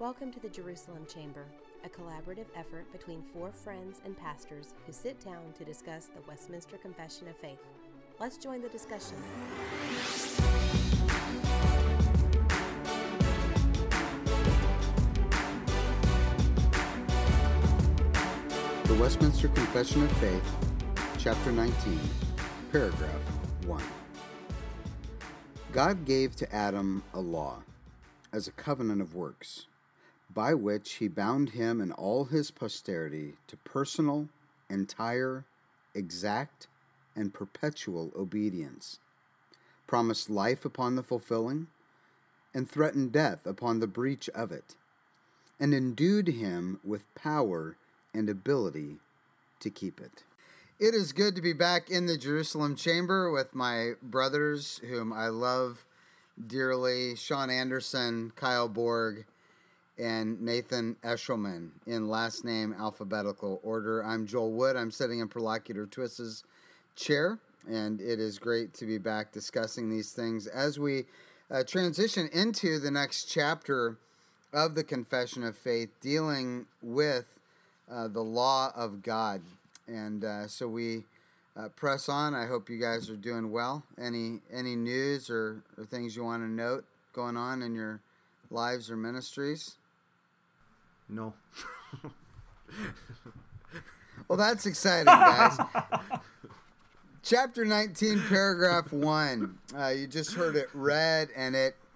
Welcome to the Jerusalem Chamber, a collaborative effort between four friends and pastors who sit down to discuss the Westminster Confession of Faith. Let's join the discussion. The Westminster Confession of Faith, Chapter 19, Paragraph 1. God gave to Adam a law, as a covenant of works, by which he bound him and all his posterity to personal, entire, exact, and perpetual obedience, promised life upon the fulfilling, and threatened death upon the breach of it, and endued him with power and ability to keep it. It is good to be back in the Jerusalem Chamber with my brothers, whom I love dearly, Sean Anderson, Kyle Borg, and Nathan Eshelman, in last name alphabetical order. I'm Joel Wood. I'm sitting in Prolocutor Twist's chair, and it is great to be back discussing these things as we transition into the next chapter of the Confession of Faith, dealing with the law of God. And so we press on. I hope you guys are doing well. Any news or things you want to note going on in your lives or ministries? No. Well, that's exciting, guys. Chapter 19, paragraph 1. You just heard it read, and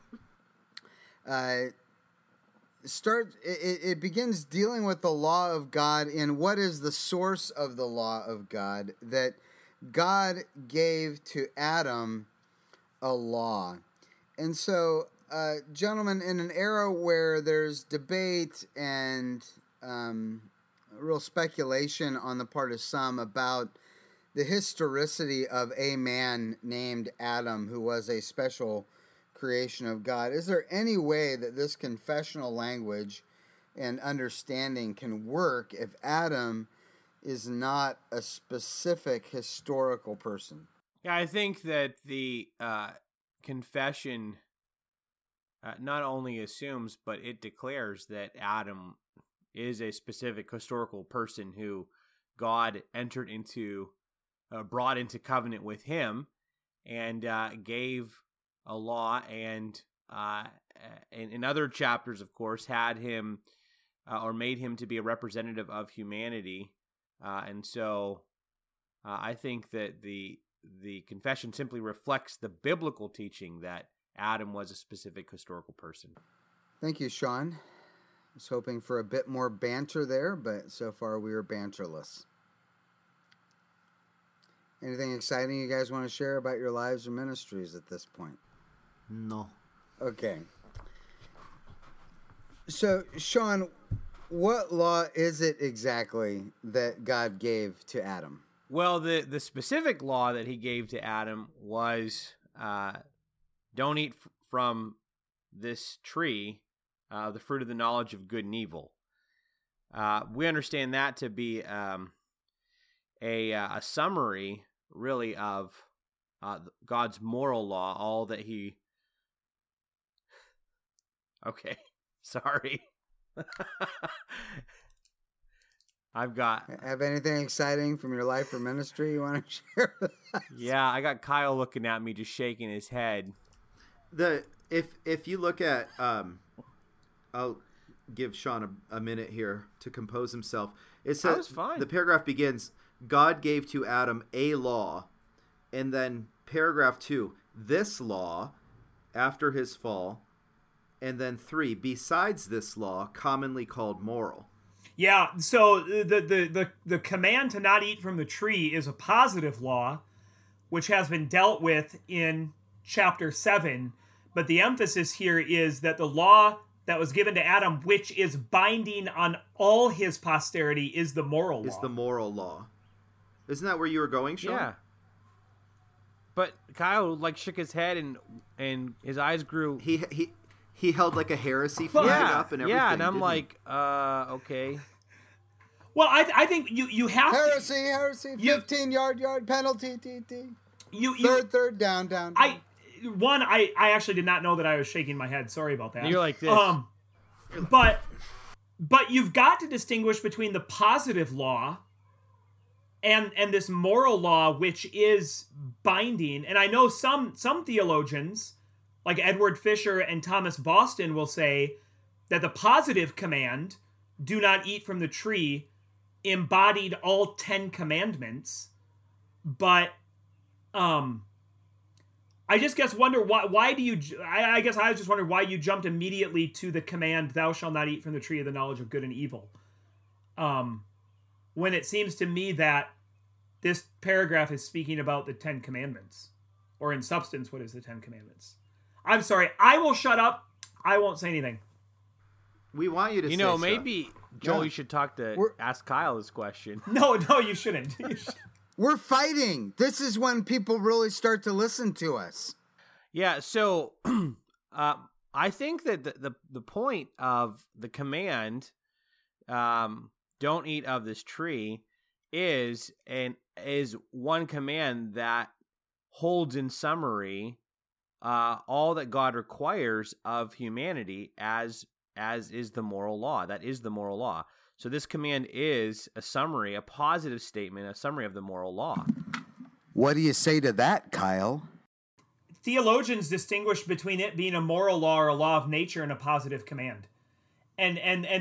it begins dealing with the law of God and what is the source of the law of God, that God gave to Adam a law. And so, gentlemen, in an era where there's debate and real speculation on the part of some about the historicity of a man named Adam who was a special creation of God, is there any way that this confessional language and understanding can work if Adam is not a specific historical person? Yeah, I think that the confession not only assumes, but it declares that Adam is a specific historical person who God brought into covenant with him, and gave a law, and in other chapters, of course, had him or made him to be a representative of humanity. And so I think that the confession simply reflects the biblical teaching that Adam was a specific historical person. Thank you, Sean. I was hoping for a bit more banter there, but so far we are banterless. Anything exciting you guys want to share about your lives or ministries at this point? No. Okay. So, Sean, what law is it exactly that God gave to Adam? Well, the specific law that he gave to Adam was don't eat from this tree, the fruit of the knowledge of good and evil. We understand that to be a summary, really, of God's moral law, all that he... Okay, sorry. Have anything exciting from your life or ministry you want to share with us? Yeah, I got Kyle looking at me, just shaking his head. If you look at, I'll give Sean a minute here to compose himself. It says, that was fine. The paragraph begins, God gave to Adam a law, and then paragraph 2, this law after his fall, and then 3, besides this law, commonly called moral. Yeah, so the command to not eat from the tree is a positive law, which has been dealt with in chapter 7. But the emphasis here is that the law that was given to Adam, which is binding on all his posterity, is the moral law. Is the moral law. Isn't that where you were going, Sean? Yeah. But Kyle shook his head and his eyes grew. He held like a heresy flag up and everything. Yeah, and I'm like, okay. Well, I think you have heresy, 15-yard penalty, third down. I actually did not know that I was shaking my head. Sorry about that. You're like this. But you've got to distinguish between the positive law and this moral law, which is binding. And I know some theologians, like Edward Fisher and Thomas Boston, will say that the positive command, do not eat from the tree, embodied all 10 commandments. But I just wonder why do you, I guess I was just wondering why you jumped immediately to the command, thou shalt not eat from the tree of the knowledge of good and evil. When it seems to me that this paragraph is speaking about the 10 commandments, or in substance, what is the 10 commandments? I'm sorry, I will shut up. I won't say anything. We want you to say maybe, Joel, you should ask Kyle this question. No, you shouldn't. We're fighting. This is when people really start to listen to us. Yeah, so I think that the point of the command, don't eat of this tree, is one command that holds in summary all that God requires of humanity as is the moral law. That is the moral law. So this command is a summary, a positive statement, a summary of the moral law. What do you say to that, Kyle? Theologians distinguish between it being a moral law or a law of nature and a positive command. And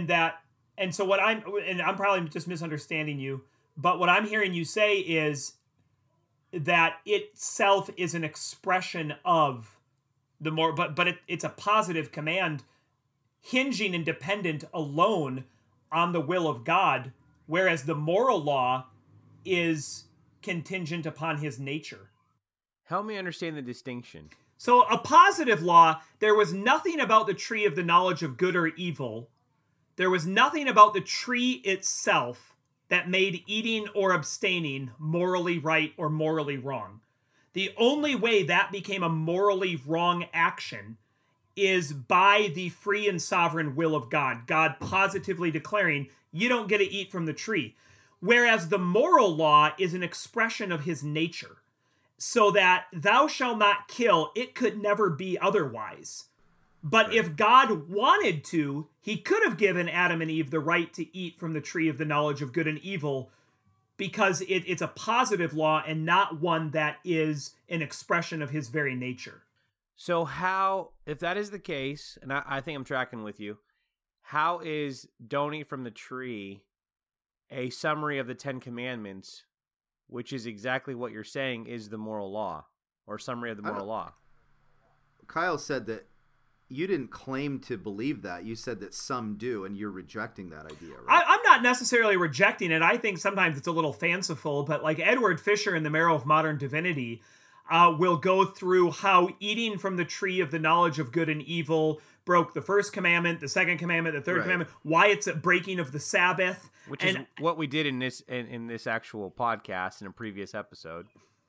so what I'm probably just misunderstanding you, but what I'm hearing you say is that itself is an expression of the more, but it's a positive command hinging and dependent alone on the will of God, whereas the moral law is contingent upon his nature. Help me understand the distinction. So a positive law, there was nothing about the tree of the knowledge of good or evil. There was nothing about the tree itself that made eating or abstaining morally right or morally wrong. The only way that became a morally wrong action is by the free and sovereign will of God. God positively declaring, you don't get to eat from the tree. Whereas the moral law is an expression of his nature. So that thou shalt not kill, it could never be otherwise. But if God wanted to, he could have given Adam and Eve the right to eat from the tree of the knowledge of good and evil, because it's a positive law and not one that is an expression of his very nature. So how, if that is the case, and I think I'm tracking with you, how is don't eat from the tree a summary of the 10 Commandments, which is exactly what you're saying is the moral law, or summary of the moral law? Kyle said that you didn't claim to believe that. You said that some do, and you're rejecting that idea, right? I'm not necessarily rejecting it. I think sometimes it's a little fanciful, but like Edward Fisher in The Marrow of Modern Divinity will go through how eating from the tree of the knowledge of good and evil broke the first commandment, the second commandment, the third commandment, why it's a breaking of the Sabbath. Which is what we did in this actual podcast in a previous episode.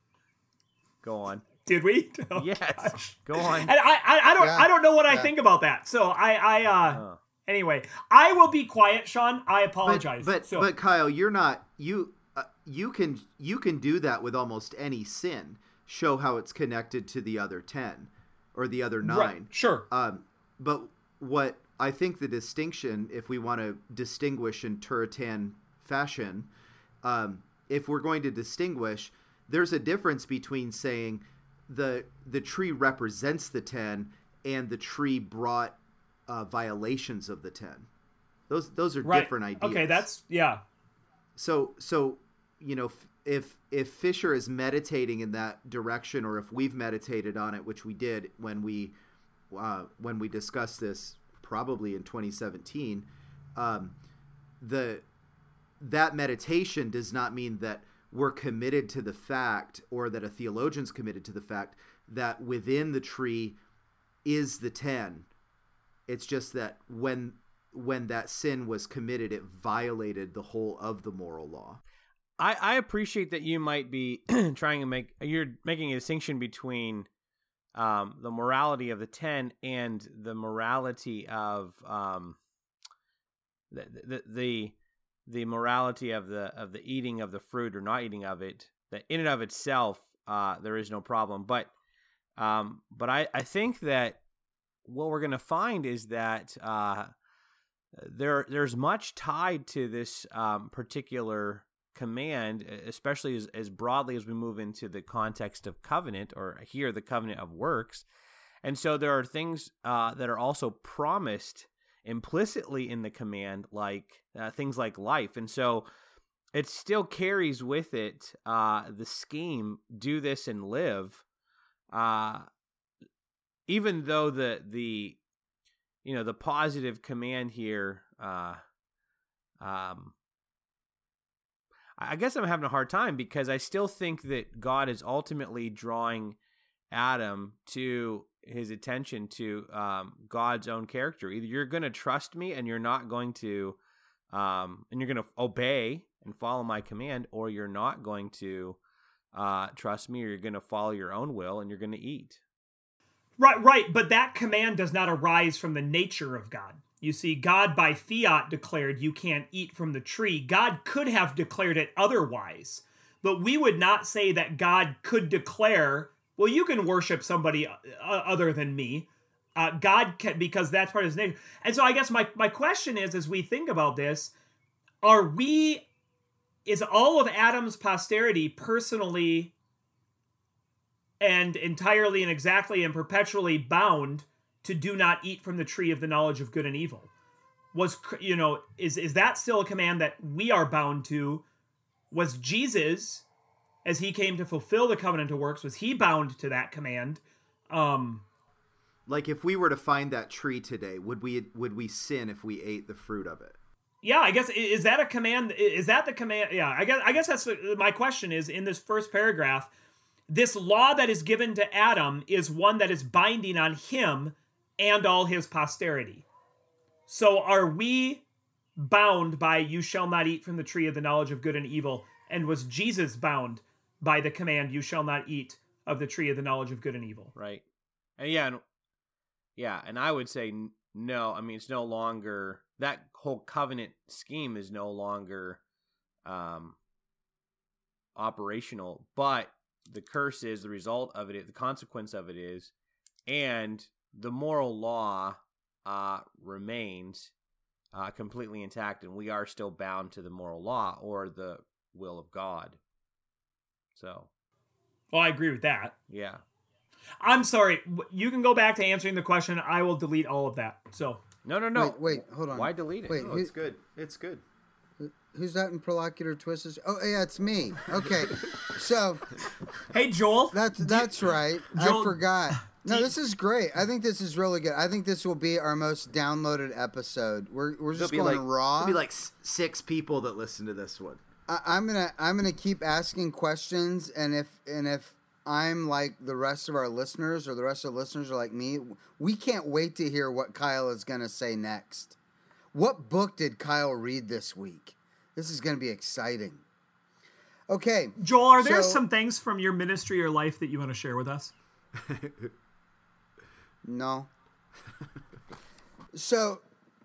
Go on. Did we? Oh, yes. Gosh. Go on. And I don't know what I think about that. So anyway, I will be quiet, Sean. I apologize. But Kyle, you're not you can do that with almost any sin. Show how it's connected to the other 10 or the other 9. Right. Sure. But what I think the distinction, if we want to distinguish in Turretin fashion, if we're going to distinguish, there's a difference between saying the tree represents the 10 and the tree brought violations of the 10. Those are different ideas. Okay, that's So you know, if Fisher is meditating in that direction, or if we've meditated on it, which we did when we discussed this probably in 2017, that meditation does not mean that we're committed to the fact, or that a theologian's committed to the fact that within the tree is the 10. It's just that when that sin was committed, it violated the whole of the moral law. I appreciate that you might be you're making a distinction between the morality of the 10 and the morality of the morality of the eating of the fruit or not eating of it. That in and of itself there is no problem, but I think that what we're going to find is that there's much tied to this particular command, especially as broadly as we move into the context of covenant, or here the covenant of works. And so there are things that are also promised implicitly in the command, like things like life. And so it still carries with it the scheme, do this and live, even though the positive command here, I guess I'm having a hard time, because I still think that God is ultimately drawing Adam to his attention to God's own character. Either you're going to trust me and you're not going to, and you're going to obey and follow my command, or you're not going to trust me, or you're going to follow your own will and you're going to eat. Right. But that command does not arise from the nature of God. You see, God by fiat declared you can't eat from the tree. God could have declared it otherwise, but we would not say that God could declare, well, you can worship somebody other than me. God can, because that's part of his nature. And so I guess my question is, as we think about this, is all of Adam's posterity personally and entirely and exactly and perpetually bound to do not eat from the tree of the knowledge of good and evil? Is that still a command that we are bound to? Was Jesus, as he came to fulfill the covenant of works, was he bound to that command? Like, if we were to find that tree today, would we sin if we ate the fruit of it? Yeah, I guess, is that a command? Is that the command? Yeah, I guess that's my question is, in this first paragraph, this law that is given to Adam is one that is binding on him and all his posterity. So are we bound by you shall not eat from the tree of the knowledge of good and evil? And was Jesus bound by the command you shall not eat of the tree of the knowledge of good and evil? Right. And and I would say no. I mean, it's no longer, that whole covenant scheme is no longer operational, but the curse is, the result of it, the consequence of it is, and the moral law remains completely intact, and we are still bound to the moral law or the will of God. So, well, I agree with that. Yeah. I'm sorry. You can go back to answering the question. I will delete all of that. So no. Wait, hold on. Why delete it? Wait, it's good. It's good. Who's that in Prolocutor Twists? Oh, yeah, it's me. Okay, so hey, Joel. That's right. Joel, I forgot. No, this is great. I think this is really good. I think this will be our most downloaded episode. We're just going raw. There'll be like 6 people that listen to this one. I'm gonna keep asking questions, and if I'm like the rest of our listeners, or the rest of the listeners are like me, we can't wait to hear what Kyle is gonna say next. What book did Kyle read this week? This is gonna be exciting. Okay, Joel, are there some things from your ministry or life that you want to share with us? No. So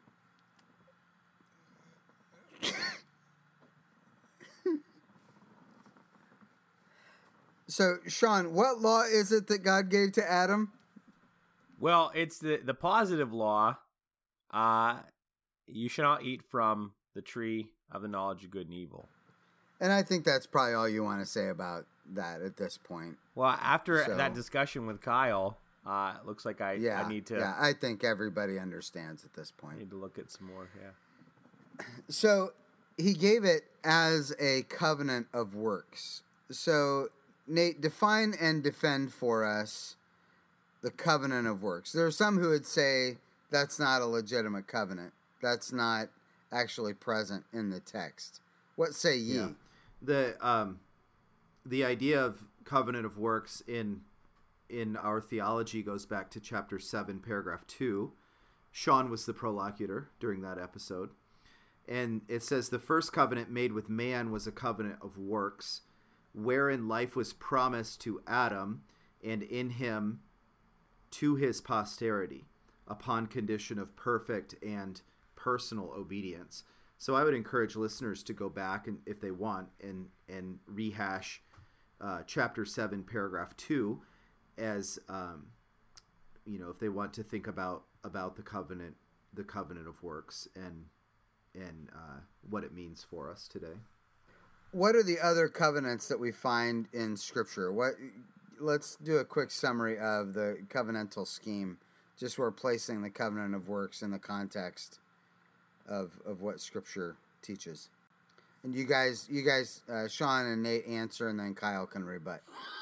Sean, what law is it that God gave to Adam? Well, it's the positive law. You shall not eat from the tree of the knowledge of good and evil. And I think that's probably all you want to say about that at this point. Well, after that discussion with Kyle, it looks like I need to... Yeah, I think everybody understands at this point. I need to look at some more, yeah. So, he gave it as a covenant of works. So, Nate, define and defend for us the covenant of works. There are some who would say that's not a legitimate covenant. That's not actually present in the text. What say ye? Yeah. The idea of covenant of works in our theology goes back to chapter 7, paragraph 2. Sean was the prolocutor during that episode. And it says, the first covenant made with man was a covenant of works, wherein life was promised to Adam, and in him to his posterity, upon condition of perfect and personal obedience. So I would encourage listeners to go back, and if they want, and rehash chapter 7, paragraph 2, as if they want to think about the covenant the covenant of works and what it means for us today. What are the other covenants that we find in Scripture? Let's do a quick summary of the covenantal scheme. Just we're placing the covenant of works in the context of what Scripture teaches. And you guys, Sean and Nate answer, and then Kyle can rebut.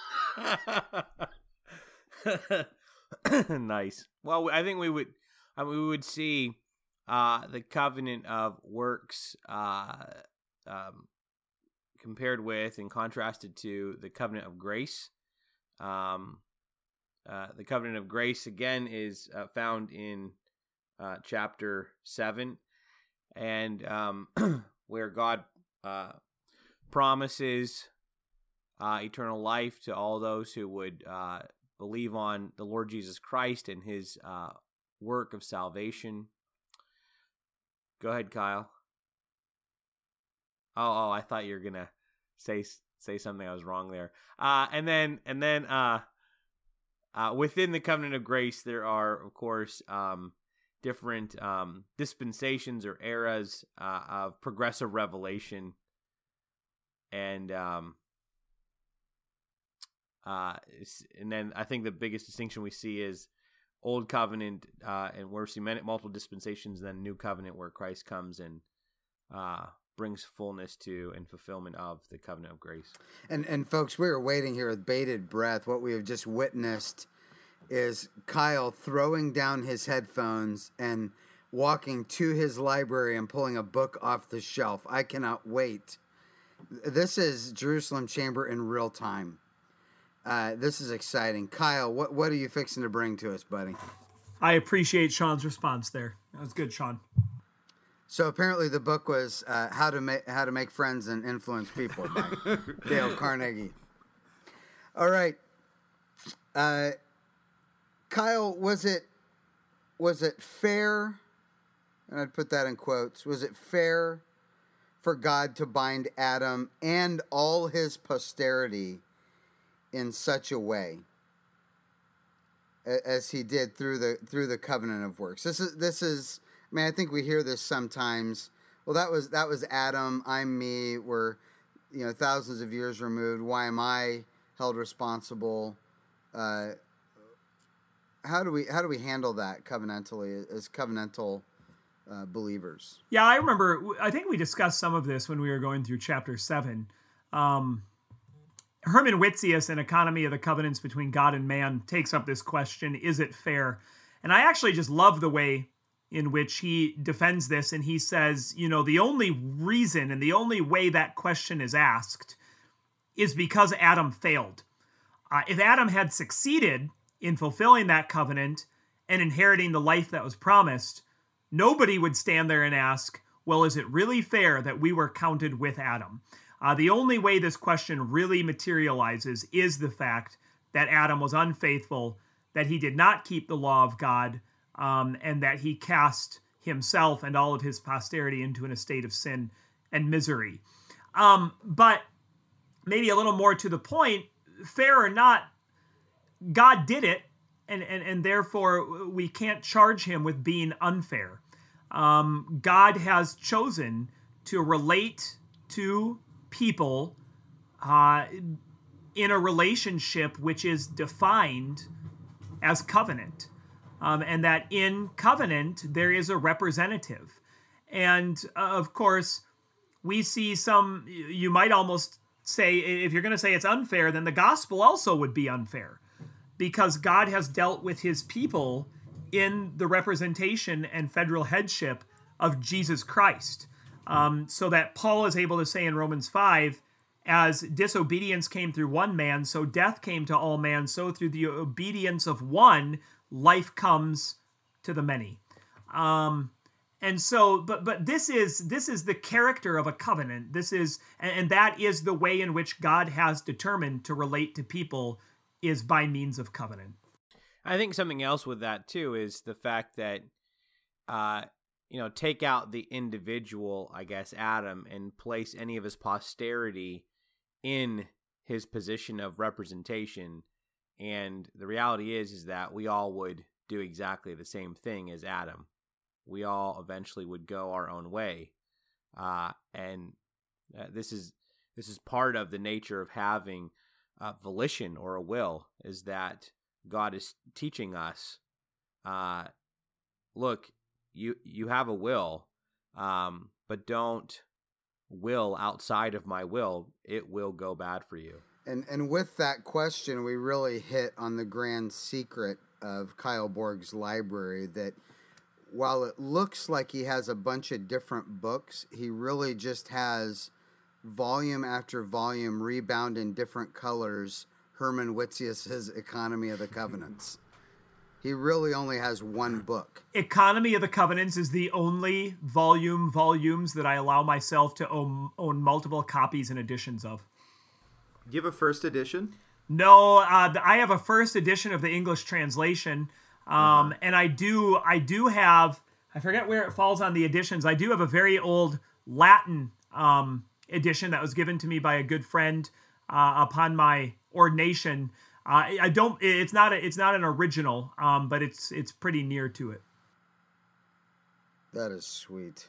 Nice. Well, I think we would see the covenant of works compared with and contrasted to the covenant of grace. The covenant of grace, again, is found in chapter 7, and where God promises eternal life to all those who would believe on the Lord Jesus Christ and his work of salvation. Go ahead, Kyle. Oh, I thought you were gonna say something. I was wrong there. And then within the covenant of grace, there are, of course, different dispensations or eras of progressive revelation, and then I think the biggest distinction we see is Old Covenant, and where we see multiple dispensations, then New Covenant, where Christ comes and brings fullness to and fulfillment of the covenant of grace. And folks, we are waiting here with bated breath. What we have just witnessed is Kyle throwing down his headphones and walking to his library and pulling a book off the shelf. I cannot wait. This is Jerusalem Chamber in real time. This is exciting. Kyle, what are you fixing to bring to us, buddy? I appreciate Sean's response there. That was good, Sean. So apparently the book was How to Make Friends and Influence People by Dale Carnegie. All right. Kyle, was it fair, and I'd put that in quotes, was it fair for God to bind Adam and all his posterity in such a way as he did through the covenant of works? This is I mean, I think we hear this sometimes. Well, that was Adam. I'm me. We're, thousands of years removed. Why am I held responsible? How do we handle that covenantally as covenantal believers? Yeah, I remember. I think we discussed some of this when we were going through chapter 7. Herman Witzius in Economy of the Covenants Between God and Man takes up this question: is it fair? And I actually just love the way in which he defends this, and he says, the only reason and the only way that question is asked is because Adam failed. If Adam had succeeded in fulfilling that covenant and inheriting the life that was promised, nobody would stand there and ask, well, is it really fair that we were counted with Adam? The only way this question really materializes is the fact that Adam was unfaithful, that he did not keep the law of God, and that he cast himself and all of his posterity into an estate of sin and misery. But maybe a little more to the point, fair or not, God did it, and therefore we can't charge him with being unfair. God has chosen to relate to people in a relationship which is defined as covenant. And that in covenant, there is a representative. And of course, we see some, you might almost say, if you're going to say it's unfair, then the gospel also would be unfair. Because God has dealt with his people in the representation and federal headship of Jesus Christ. So that Paul is able to say in Romans 5, as disobedience came through one man, so death came to all men, so through the obedience of one, life comes to the many. And so, but this is the character of a covenant. And that is the way in which God has determined to relate to people, is by means of covenant. I think something else with that too is the fact that, take out the individual, I guess, Adam, and place any of his posterity in his position of representation. And the reality is that we all would do exactly the same thing as Adam. we all eventually would go our own way. And this is part of the nature of having volition or a will, is that God is teaching us, look, you have a will, but don't will outside of my will. It will go bad for you. And with that question, we really hit on the grand secret of Kyle Borg's library, that while it looks like he has a bunch of different books, he really just has volume after volume, rebound in different colors, Herman Witzius's Economy of the Covenants. He really only has one book. Economy of the Covenants is the only volumes that I allow myself to own multiple copies and editions of. Do you have a first edition? No, I have a first edition of the English translation, and I do have, I forget where it falls on the editions. I do have a very old Latin edition that was given to me by a good friend upon my ordination. I don't. It's not an original, but it's pretty near to it. That is sweet.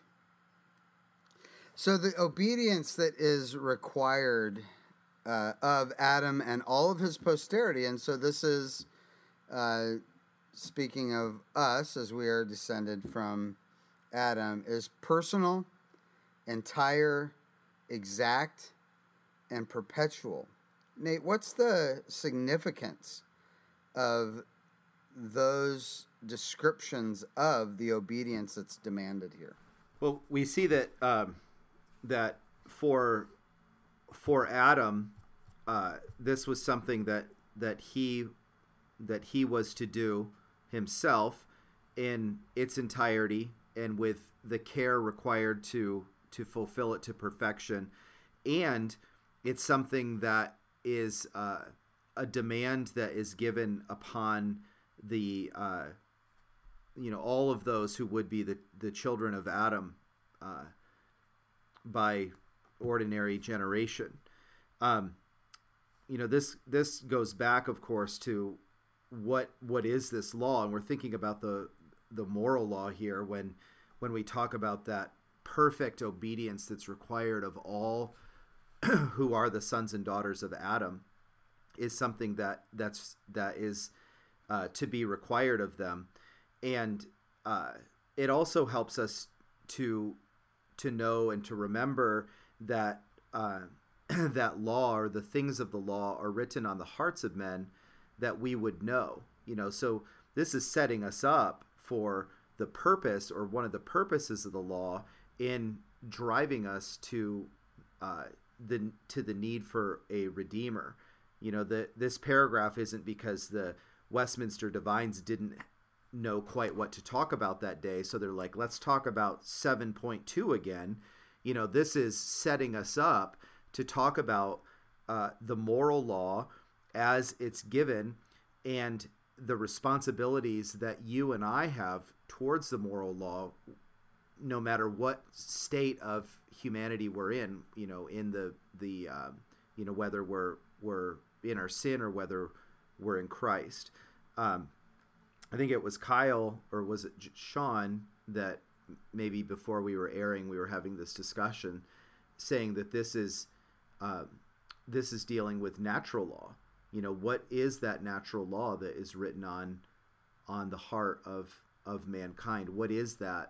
So the obedience that is required of Adam and all of his posterity, and so this is speaking of us as we are descended from Adam, is personal, entire, exact, and perpetual. Nate, what's the significance of those descriptions of the obedience that's demanded here? Well, we see that that for Adam, this was something that he was to do himself in its entirety and with the care required to fulfill it to perfection, and it's something that is a demand that is given upon the all of those who would be the children of Adam by ordinary generation. This goes back, of course, to what is this law, and we're thinking about the moral law here when we talk about that perfect obedience that's required of all who are the sons and daughters of Adam, is something that is to be required of them, and it also helps us to know and to remember that that law, or the things of the law, are written on the hearts of men that we would know. So this is setting us up for the purpose, or one of the purposes of the law, in driving us to the need for a redeemer. This paragraph isn't because the Westminster divines didn't know quite what to talk about that day, so they're like, let's talk about 7.2 again. This is setting us up to talk about the moral law as it's given, and the responsibilities that you and I have towards the moral law, no matter what state of humanity we're in, in the whether we're in our sin or whether we're in Christ. I think it was Kyle, or was it Sean, that maybe before we were airing, we were having this discussion, saying that this is dealing with natural law. What is that natural law that is written on the heart of mankind? What is that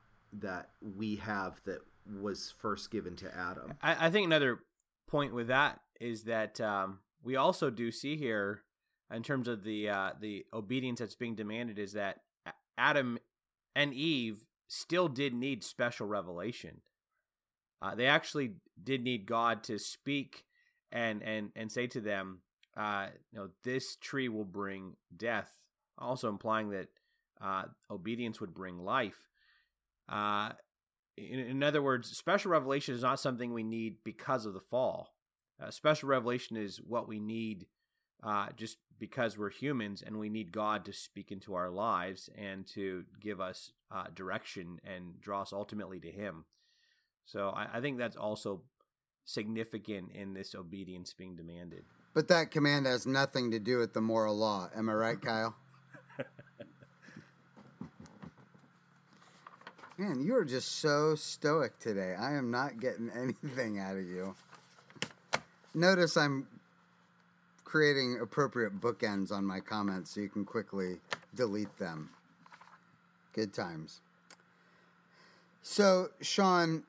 we have that was first given to Adam? I think another point with that is that we also do see here, in terms of the obedience that's being demanded, is that Adam and Eve still did need special revelation. They actually did need God to speak and say to them, this tree will bring death, also implying that obedience would bring life. In other words, special revelation is not something we need because of the fall. Special revelation is what we need just because we're humans, and we need God to speak into our lives and to give us direction and draw us ultimately to Him. So I think that's also significant in this obedience being demanded. But that command has nothing to do with the moral law. Am I right, Kyle? Man, you are just so stoic today. I am not getting anything out of you. Notice I'm creating appropriate bookends on my comments so you can quickly delete them. Good times. So, Sean,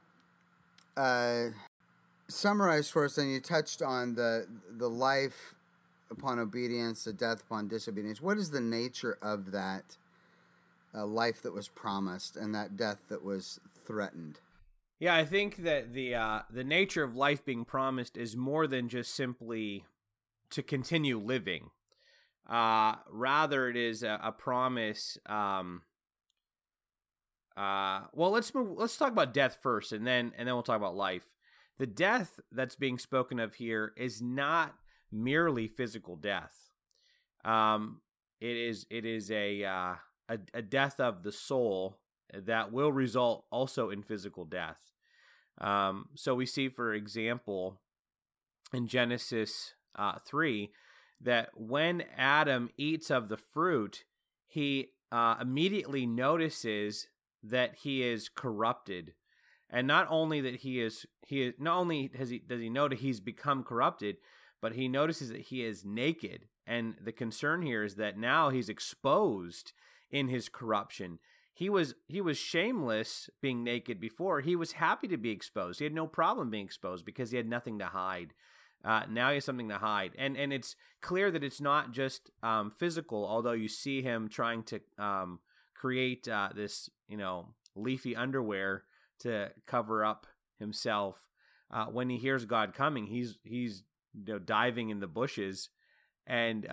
summarize for us, and you touched on the life upon obedience, the death upon disobedience. What is the nature of that life that was promised and that death that was threatened? Yeah, I think that the nature of life being promised is more than just simply to continue living. Rather, it is a promise. Well, let's talk about death first, and then we'll talk about life. The death that's being spoken of here is not merely physical death. It is a death of the soul that will result also in physical death. So we see, for example, in Genesis 3, that when Adam eats of the fruit, he immediately notices that he is corrupted. And not only that does he know that he's become corrupted, but he notices that he is naked. And the concern here is that now he's exposed in his corruption. He was shameless being naked before. He was happy to be exposed. He had no problem being exposed because he had nothing to hide. Now he has something to hide. And it's clear that it's not just physical, although you see him trying to create this, leafy underwear to cover up himself. When he hears God coming, he's diving in the bushes, and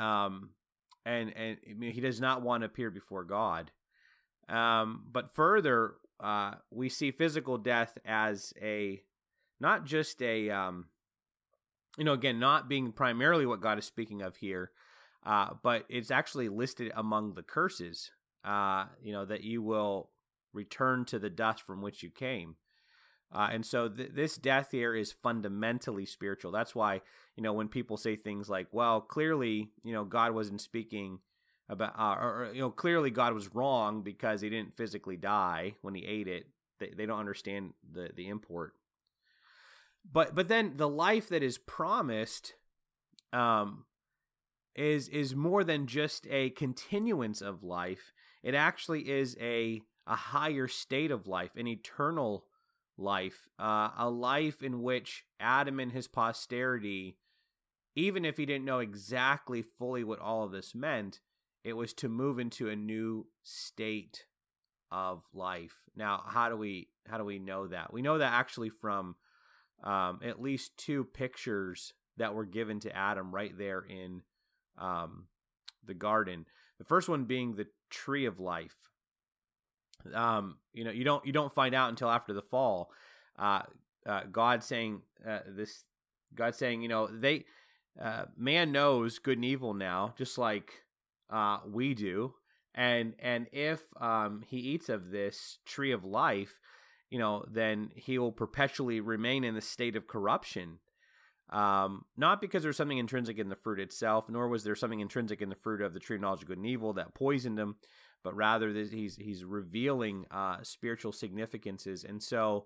he does not want to appear before God. But further, we see physical death as not just again, not being primarily what God is speaking of here, but it's actually listed among the curses, that you will return to the dust from which you came. And so this death here is fundamentally spiritual. That's why, when people say things like, well, clearly, God wasn't speaking about, clearly God was wrong because he didn't physically die when he ate it. They don't understand the import. But then the life that is promised is more than just a continuance of life. It actually is a higher state of life, an eternal life, a life in which Adam and his posterity, even if he didn't know exactly fully what all of this meant, it was to move into a new state of life. Now, how do we know that? We know that actually from at least two pictures that were given to Adam right there in the garden. The first one being the tree of life. You don't find out until after the fall. God saying, man knows good and evil now, just like we do. And if he eats of this tree of life, then he will perpetually remain in the state of corruption. Not because there's something intrinsic in the fruit itself, nor was there something intrinsic in the fruit of the tree of knowledge of good and evil that poisoned him, but rather that he's revealing spiritual significances. And so,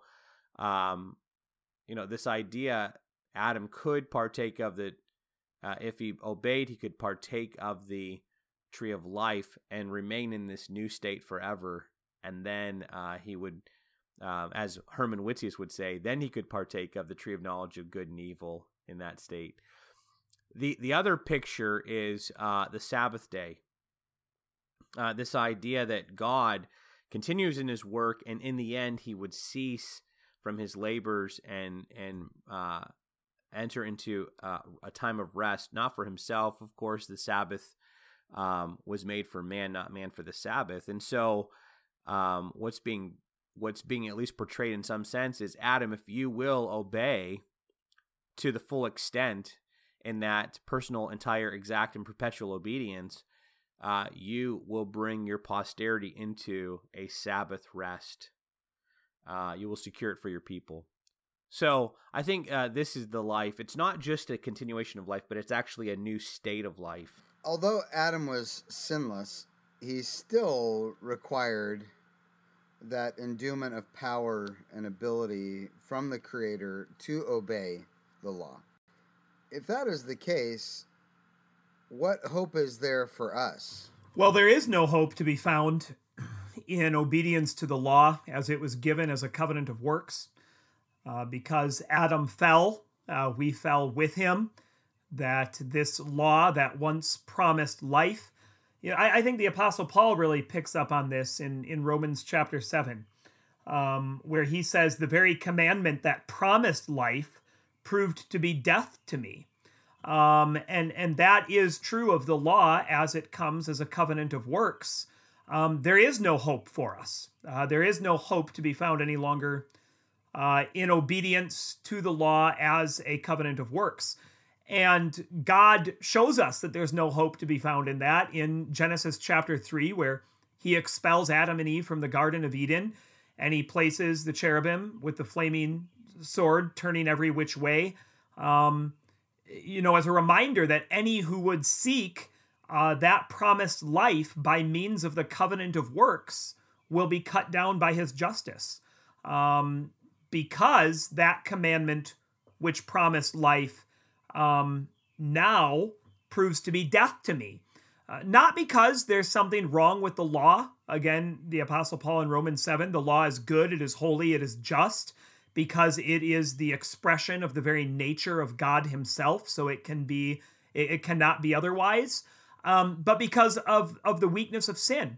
this idea, Adam could partake of if he obeyed, he could partake of the tree of life and remain in this new state forever. And then he would, as Herman Whittius would say, then he could partake of the tree of knowledge of good and evil in that state. The other picture is the Sabbath day. This idea that God continues in his work, and in the end he would cease from his labors and enter into a time of rest, not for himself. Of course, the Sabbath was made for man, not man for the Sabbath. And so what's being at least portrayed in some sense is, Adam, if you will obey to the full extent in that personal, entire, exact, and perpetual obedience, you will bring your posterity into a Sabbath rest. You will secure it for your people. So I think this is the life. It's not just a continuation of life, but it's actually a new state of life. Although Adam was sinless, he still required that endowment of power and ability from the Creator to obey the law. If that is the case, what hope is there for us? Well, there is no hope to be found in obedience to the law as it was given as a covenant of works. Because Adam fell, we fell with him. That this law that once promised life, I think the Apostle Paul really picks up on this in Romans chapter 7, where he says, the very commandment that promised life proved to be death to me. And that is true of the law as it comes as a covenant of works. There is no hope for us. There is no hope to be found any longer in obedience to the law as a covenant of works. And God shows us that there's no hope to be found in that in Genesis chapter 3, where he expels Adam and Eve from the Garden of Eden, and he places the cherubim with the flaming sword turning every which way, as a reminder that any who would seek that promised life by means of the covenant of works will be cut down by his justice. Because that commandment which promised life now proves to be death to me. Not because there's something wrong with the law. Again, the Apostle Paul in Romans 7, the law is good, it is holy, it is just, because it is the expression of the very nature of God himself, so it cannot be otherwise. But because of the weakness of sin.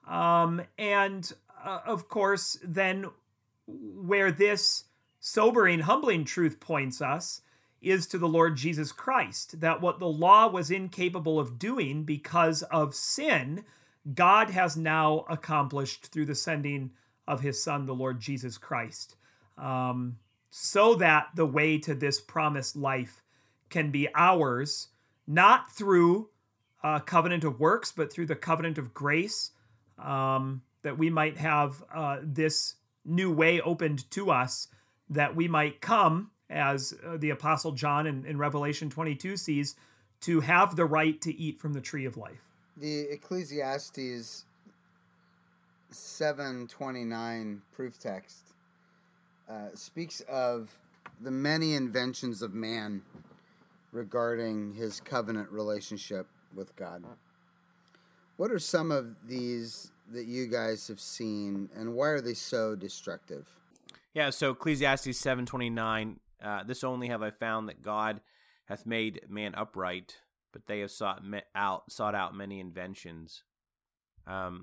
Of course, then where this sobering, humbling truth points us is to the Lord Jesus Christ, that what the law was incapable of doing because of sin, God has now accomplished through the sending of his Son, the Lord Jesus Christ, so that the way to this promised life can be ours, not through a covenant of works, but through the covenant of grace, that we might have this new way opened to us, that we might come, as the Apostle John in Revelation 22 sees, to have the right to eat from the tree of life. The Ecclesiastes 7:29 proof text speaks of the many inventions of man regarding his covenant relationship with God. What are some of these that you guys have seen, and why are they so destructive? Yeah, so Ecclesiastes 7:29, this only have I found, that God hath made man upright, but they have sought out many inventions. I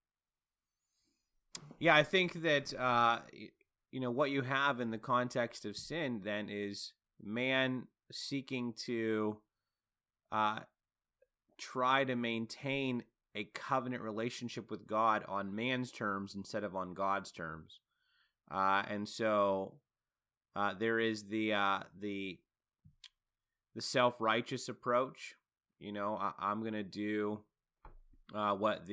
think that what you have in the context of sin then is man seeking to try to maintain a covenant relationship with God on man's terms instead of on God's terms. And so there is the self-righteous approach. I'm going to do what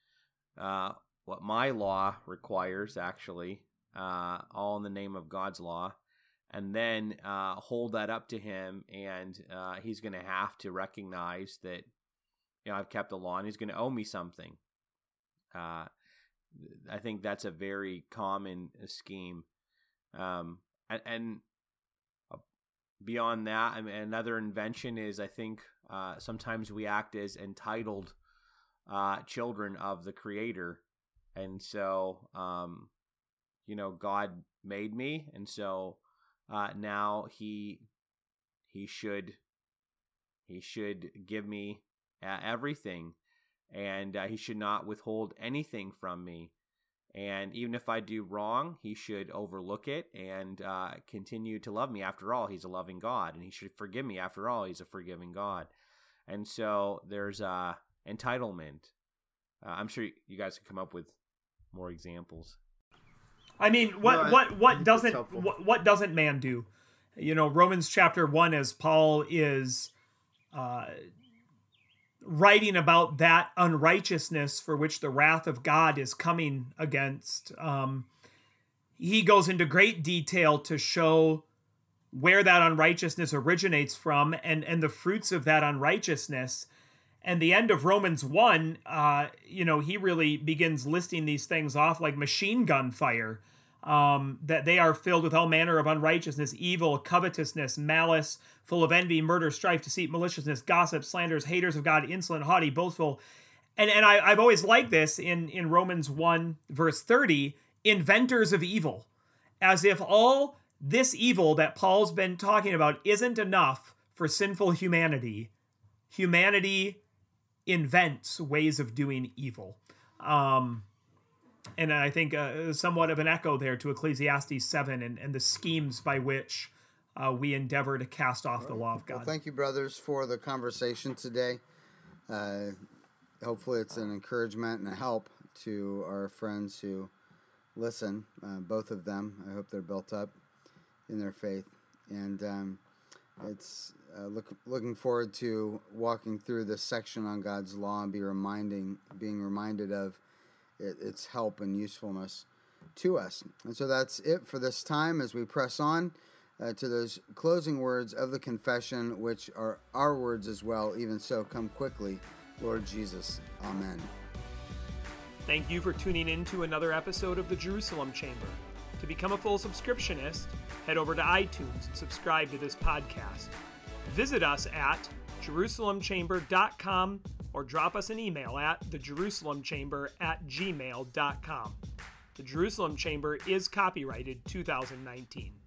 my law requires, actually, all in the name of God's law, and then hold that up to him, and he's going to have to recognize that I've kept the law, and he's going to owe me something. I think that's a very common scheme. And beyond that, another invention is, I think, sometimes we act as entitled children of the Creator. And so, God made me, and so now he should give me everything, and he should not withhold anything from me. And even if I do wrong, he should overlook it and continue to love me. After all, he's a loving God, and he should forgive me. After all, he's a forgiving God. And so there's entitlement. I'm sure you guys can come up with more examples. What doesn't man do? Romans chapter 1, as Paul is writing about that unrighteousness for which the wrath of God is coming against, he goes into great detail to show where that unrighteousness originates from and the fruits of that unrighteousness. And the end of Romans 1, he really begins listing these things off like machine gun fire, that they are filled with all manner of unrighteousness, evil, covetousness, malice, full of envy, murder, strife, deceit, maliciousness, gossip, slanders, haters of God, insolent, haughty, boastful. And I've always liked this in Romans 1, verse 30, inventors of evil, as if all this evil that Paul's been talking about isn't enough for sinful humanity. Humanity invents ways of doing evil. And I think somewhat of an echo there to Ecclesiastes 7 and the schemes by which we endeavor to cast off the law of God. Well, thank you, brothers, for the conversation today. Hopefully it's an encouragement and a help to our friends who listen, both of them. I hope they're built up in their faith. And it's looking forward to walking through this section on God's law and being reminded of its help and usefulness to us. And so that's it for this time as we press on to those closing words of the confession, which are our words as well. Even so, come quickly, Lord Jesus. Amen. Thank you for tuning in to another episode of the Jerusalem Chamber. To become a full subscriptionist, head over to iTunes and subscribe to this podcast. Visit us at JerusalemChamber.com or drop us an email at thejerusalemchamber@gmail.com. The Jerusalem Chamber is copyrighted 2019.